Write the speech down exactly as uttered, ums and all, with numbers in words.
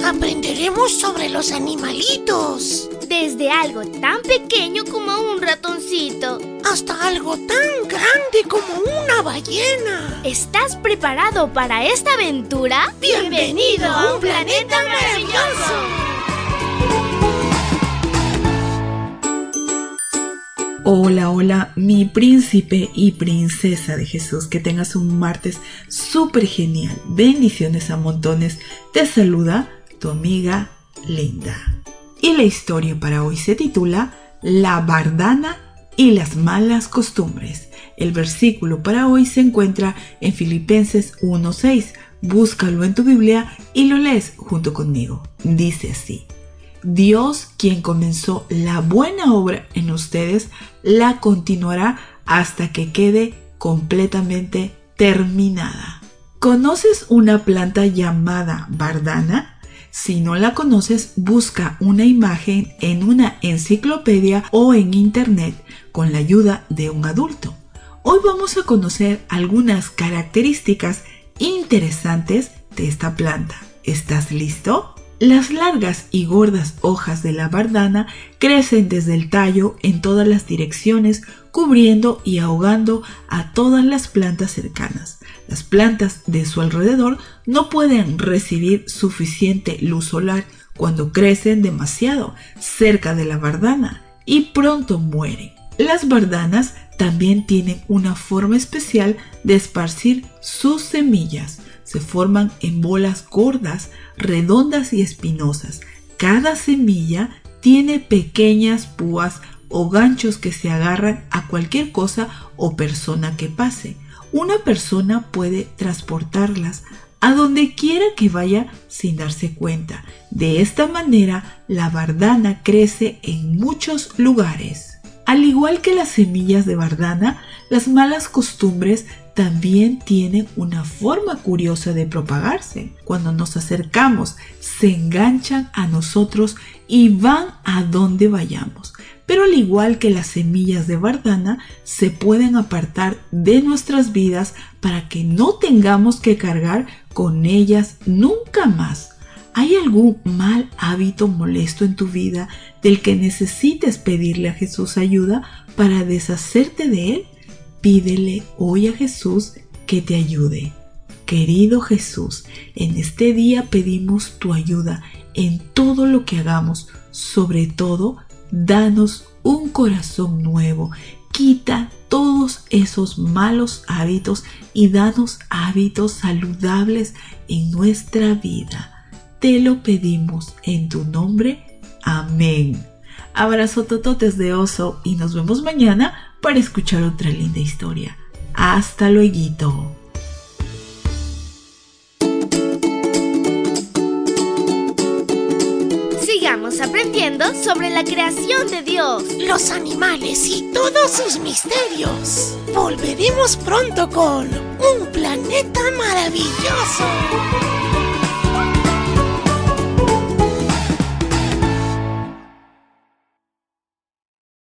aprenderemos sobre los animalitos. Desde algo tan pequeño como un ratoncito hasta algo tan grande como una ballena. ¿Estás preparado para esta aventura? ¡Bienvenido a un planeta maravilloso! Hola, hola, mi príncipe y princesa de Jesús. Que tengas un martes súper genial. Bendiciones a montones. Te saluda tu amiga Linda. Y la historia para hoy se titula La Bardana y las malas costumbres. El versículo para hoy se encuentra en Filipenses uno seis. Búscalo en tu Biblia y lo lees junto conmigo. Dice así: Dios, quien comenzó la buena obra en ustedes, la continuará hasta que quede completamente terminada. ¿Conoces una planta llamada bardana? Si no la conoces, busca una imagen en una enciclopedia o en internet con la ayuda de un adulto. Hoy vamos a conocer algunas características interesantes de esta planta. ¿Estás listo? Las largas y gordas hojas de la bardana crecen desde el tallo en todas las direcciones, cubriendo y ahogando a todas las plantas cercanas. Las plantas de su alrededor no pueden recibir suficiente luz solar cuando crecen demasiado cerca de la bardana y pronto mueren. Las bardanas también tienen una forma especial de esparcir sus semillas. Se forman en bolas gordas, redondas y espinosas. Cada semilla tiene pequeñas púas o ganchos que se agarran a cualquier cosa o persona que pase. Una persona puede transportarlas a donde quiera que vaya sin darse cuenta. De esta manera, la bardana crece en muchos lugares. Al igual que las semillas de bardana, las malas costumbres también tienen una forma curiosa de propagarse. Cuando nos acercamos, se enganchan a nosotros y van a donde vayamos. Pero al igual que las semillas de bardana, se pueden apartar de nuestras vidas para que no tengamos que cargar con ellas nunca más. ¿Hay algún mal hábito molesto en tu vida del que necesites pedirle a Jesús ayuda para deshacerte de él? Pídele hoy a Jesús que te ayude. Querido Jesús, en este día pedimos tu ayuda en todo lo que hagamos. Sobre todo, danos un corazón nuevo. Quita todos esos malos hábitos y danos hábitos saludables en nuestra vida. Te lo pedimos en tu nombre. Amén. Abrazo tototes de oso y nos vemos mañana para escuchar otra linda historia. Hasta luego. Sigamos aprendiendo sobre la creación de Dios, los animales y todos sus misterios. Volveremos pronto con Un Planeta Maravilloso.